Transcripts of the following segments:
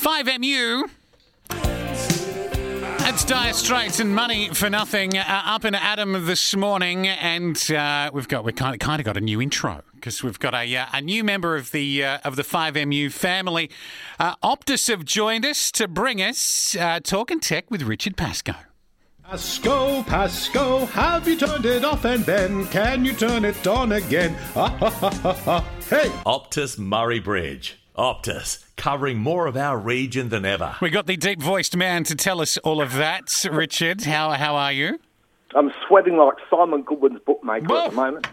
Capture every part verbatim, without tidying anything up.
five M U. That's Dire Straits and Money for Nothing. Uh, up in Adam this morning, and uh, we've got we kind of kind of got a new intro because we've got a uh, a new member of the uh, of the five M U family. Uh, Optus have joined us to bring us uh, Talking Tech with Richard Pascoe. Pascoe, Pascoe, have you turned it off and then can you turn it on again? Ah, ha, ha, ha, ha. Hey! Optus Murray Bridge. Optus, covering more of our region than ever. We got the deep-voiced man to tell us all of that. Richard, how how are you? I'm sweating like Simon Goodwin's bookmaker Whoa. at the moment.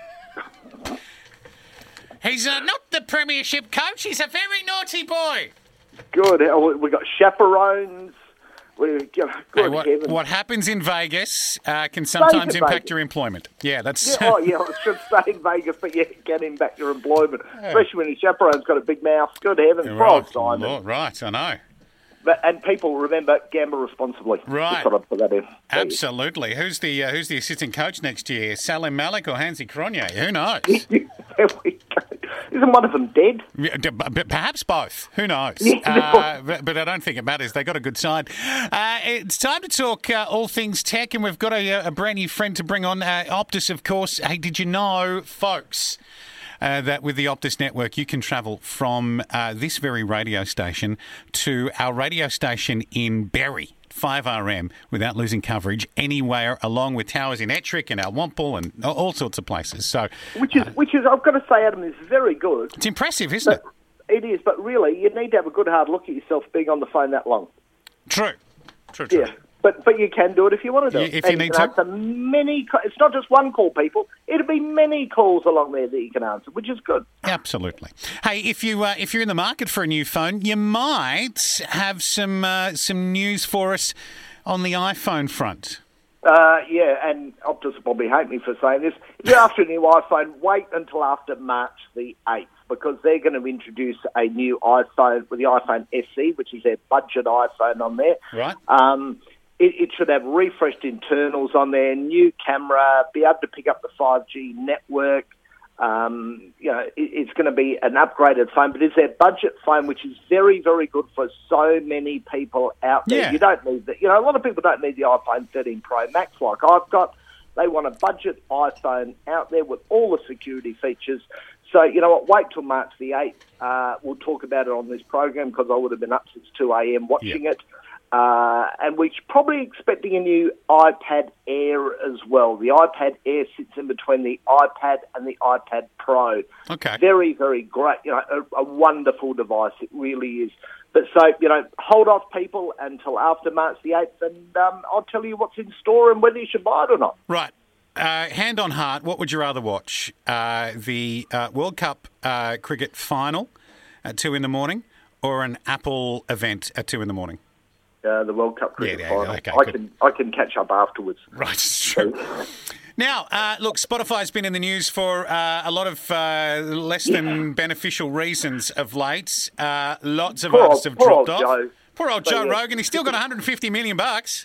He's uh, not the premiership coach. He's a very naughty boy. Good. We've got chaperones. We're, you know, good Hey, what, heavens. what happens in Vegas uh, can sometimes in impact Vegas. your employment. Yeah, that's... Yeah, oh, yeah, I should stay in Vegas, but yeah, get him back your employment. Especially when your chaperone's got a big mouth. Good heavens. Right, Right, Simon. Lord, right, I know. But, and people, remember, gamble responsibly. Right. Just thought I'd put that in. Absolutely. Who's the uh, who's the assistant coach next year? Salim Malik or Hansi Cronje? Who knows? There we go. Isn't one of them dead? Yeah, d- b- Perhaps both. Who knows? Yeah. Uh, but, but I don't think it matters. They got a good side. Uh, it's time to talk uh, all things tech, and we've got a, a brand new friend to bring on. Uh, Optus, of course. Hey, did you know, folks, uh, that with the Optus network, you can travel from uh, this very radio station to our radio station in Berry, five R M, without losing coverage anywhere, along with towers in Ettrick and Alwample and all sorts of places. So, Which is, which is, I've got to say, Adam, is very good. it's impressive, isn't it? It is, but really, you need to have a good hard look at yourself being on the phone that long. True. True, true. Yeah, but but you can do it if you want to do Yeah, it. if you And need can to. answer many. ca- It's not just one call, people. It'll be many calls along there that you can answer, which is good. Absolutely. Hey, if you uh, if you're in the market for a new phone, you might have some uh, some news for us on the iPhone front. Uh, yeah, and Optus will probably hate me for saying this. If you're after a new iPhone, wait until after March the eighth, because they're going to introduce a new iPhone with the iPhone S E, which is their budget iPhone on there. Right. Um, it, it should have refreshed internals on there, new camera, be able to pick up the five G network. Um, you know, it, it's going to be an upgraded phone, but it's their budget phone, which is very, very good for so many people out there. Yeah. You don't need the, you know, a lot of people don't need the iPhone thirteen Pro Max like I've got. They want a budget iPhone out there with all the security features. So, you know what, wait till March the eighth. Uh, we'll talk about it on this program because I would have been up since two a.m. watching Yeah. it. Uh, and we're probably expecting a new iPad Air as well. The iPad Air sits in between the iPad and the iPad Pro. Okay. Very, very great. You know, a, a wonderful device. It really is. But so, you know, hold off, people, until after March the eighth, and um, I'll tell you what's in store and whether you should buy it or not. Right. Uh, hand on heart, what would you rather watch? Uh, the uh, World Cup uh, cricket final at two in the morning, or an Apple event at two in the morning? Uh, the World Cup cricket Yeah, yeah, final. okay, I good. can I can catch up afterwards. Right, it's true. Now, uh, look, Spotify's been in the news for uh, a lot of uh, less than beneficial reasons of late. Uh, lots of Poor artists old- have poor dropped old off. Joe. Poor old But Joe yeah. Rogan. He's still got one hundred fifty million bucks.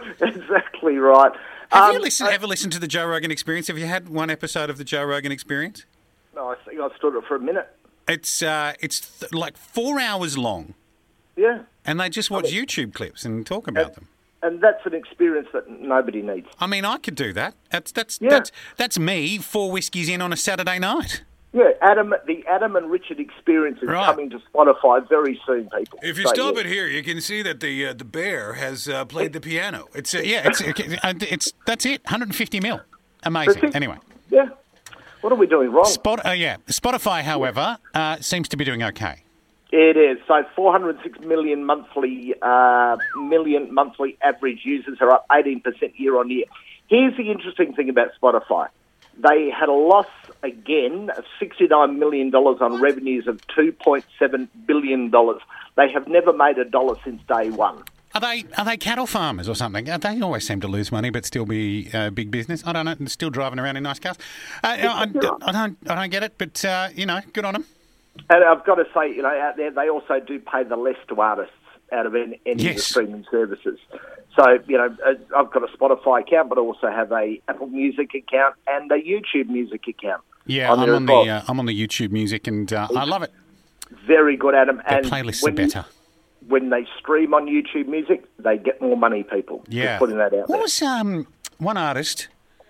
Exactly right. Have Um, you listened, I- ever listened to the Joe Rogan Experience? Have you had one episode of the Joe Rogan Experience? No, I think I stood it for a minute. It's uh, it's th- like four hours long, Yeah. and they just watch YouTube clips and talk about them. And that's an experience that nobody needs. I mean, I could do that. That's that's Yeah. that's that's me four whiskies in on a Saturday night. Yeah, Adam, the Adam and Richard experience is Right. coming to Spotify very soon, people. If you So, stop yeah. it here, you can see that the uh, the bear has uh, played the piano. It's uh, yeah, it's it's, it's that's it. one hundred fifty mil, amazing. That's it. Anyway, Yeah. What are we doing wrong? Spot uh, yeah, Spotify, however, uh, seems to be doing okay. It is. So four hundred six million monthly, uh, million monthly average users are up eighteen percent year on year. Here's the interesting thing about Spotify. They had a loss again of sixty-nine million dollars on revenues of two point seven billion dollars. They have never made a dollar since day one. Are they are they cattle farmers or something? Uh, They always seem to lose money but still be uh, big business. I don't know. and Still driving around in nice cars. Uh, I, I, I don't I don't get it, but uh, you know, good on them. And I've got to say, you know, out there, they also do pay the less to artists out of any, any of the Yes. streaming services. So, you know, uh, I've got a Spotify account, but I also have a Apple Music account and a YouTube Music account. Yeah, on I'm there on as the well. uh, I'm on the YouTube Music, and uh, I love it. Very good, Adam. The And playlists are when you- better. when they stream on YouTube Music, they get more money, people. Yeah. Just putting that out What there. was um, one artist,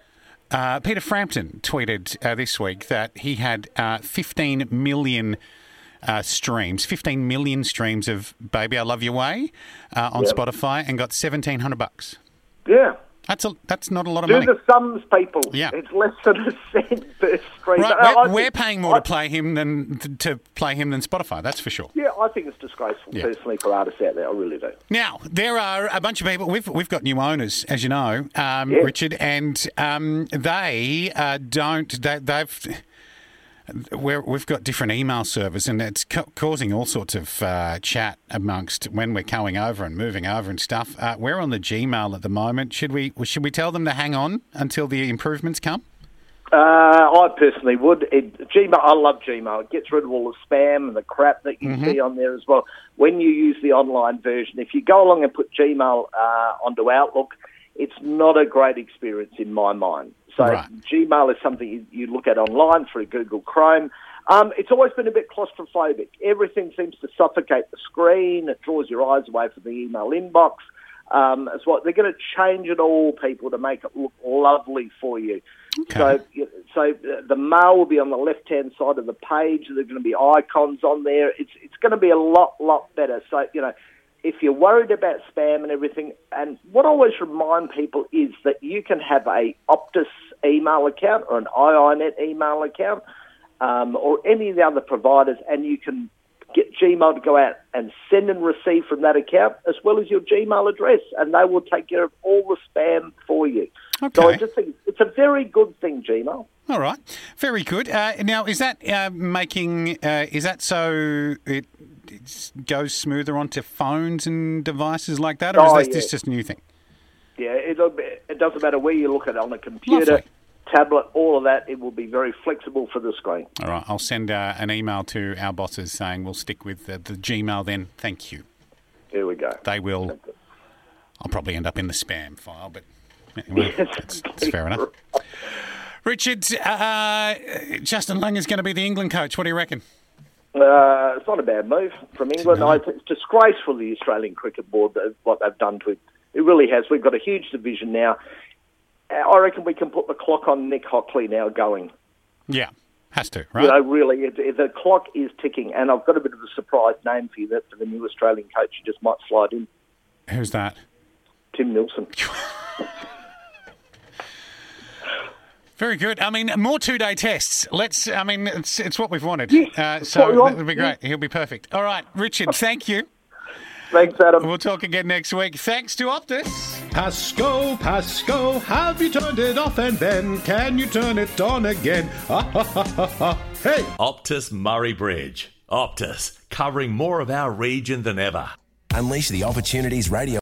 uh, Peter Frampton, tweeted uh, this week that he had uh, fifteen million uh, streams, fifteen million streams of Baby I Love Your Way uh, on Yep. Spotify and got seventeen hundred bucks. Yeah. That's a, that's not a lot of Do money. the sums, people. Yeah. It's less than a cent per stream. Right, I- I we're, we're think- paying more I- to play him than to play him than Spotify. That's for sure. Yeah, I think it's disgraceful, Yeah. personally, for artists out there. I really do. Now there are a bunch of people. We've we've got new owners, as you know, um, Yeah. Richard, and um, they uh, don't. They, they've. We're, we've got different email servers, and it's ca- causing all sorts of uh, chat amongst when we're going over and moving over and stuff. Uh, we're on the Gmail at the moment. Should we should we tell them to hang on until the improvements come? Uh, I personally would. It, Gmail, I love Gmail. It gets rid of all the spam and the crap that you Mm-hmm. see on there as well. When you use the online version, if you go along and put Gmail uh, onto Outlook, it's not a great experience in my mind. So Right. Gmail is something you, you look at online through Google Chrome. Um, it's always been a bit claustrophobic. Everything seems to suffocate the screen. It draws your eyes away from the email inbox. Um, as well, they're going to change it all, people, to make it look lovely for you. Okay. So, so the mail will be on the left-hand side of the page. There are going to be icons on there. It's it's going to be a lot, lot better. So, you know, if you're worried about spam and everything, and what I always remind people is that you can have a Optus email account or an I I Net email account um, or any of the other providers, and you can get Gmail to go out and send and receive from that account as well as your Gmail address, and they will take care of all the spam for you. Okay. So I just think it's a very good thing, Gmail. All right, very good. Uh, now, is that uh, making? Uh, is that so it, it goes smoother onto phones and devices like that, or Oh, is this, yeah. this just a new thing? Yeah, it'll be, it doesn't matter where you look at it, on a computer, Lovely. tablet, all of that. It will be very flexible for the screen. All right, I'll send uh, an email to our bosses saying we'll stick with the, the Gmail then. Thank you. Here we go. They will. I'll probably end up in the spam file, but anyway, Yes, that's, that's fair enough. Richard, uh, Justin Langer is going to be the England coach. What do you reckon? Uh, it's not a bad move from England. No. It's disgraceful, the Australian Cricket Board, that- what they've done to it. It really has. We've got a huge division now. I reckon we can put the clock on Nick Hockley now going. Yeah, has to, right? You know, really, it, it, the clock is ticking, and I've got a bit of a surprise name for you that for the new Australian coach you just might slide in. Who's that? Tim Nilsson. Very good. I mean, more two-day tests. Let's. I mean, it's it's what we've wanted. Yeah, Uh, that's what so we want. that'll be great. He'll be perfect. All right, Richard. Thank you. Thanks, Adam. We'll talk again next week. Thanks to Optus. Pasco, Pasco, have you turned it off and then can you turn it on again? Ha ha ha ha ha. Hey! Optus Murray Bridge. Optus, covering more of our region than ever. Unleash the opportunities radio